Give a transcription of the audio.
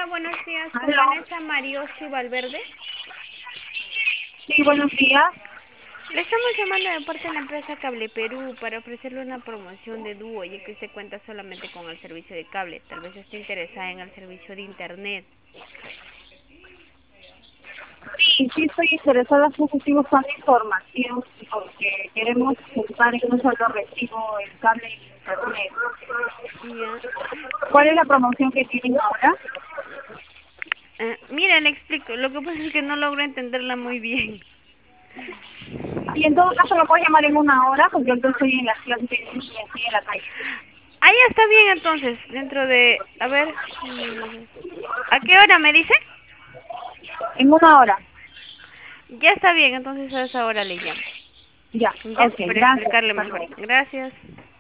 Hola, buenos días, con Aló. Vanessa Marioski Valverde. Sí, buenos días. Le estamos llamando de parte de la empresa Cable Perú para ofrecerle una promoción de dúo, ya que usted cuenta solamente con el servicio de cable. Tal vez esté interesada en el servicio de internet. Sí, estoy interesada, estoy buscando información porque queremos usar en un solo recibo el cable y internet. Ya. ¿Cuál es la promoción que tienen ahora? Mira, le explico. Lo que pasa es que no logro entenderla muy bien. Y en todo caso lo puedo llamar en una hora porque yo estoy en la ciudad y estoy en la calle. Ah, ya está bien entonces. Dentro de... A ver... ¿A qué hora me dice? En una hora. Ya está bien, entonces a esa hora le llamo. Ya, Ya, ok, para gracias. explicarle Hasta mejor. luego. Gracias.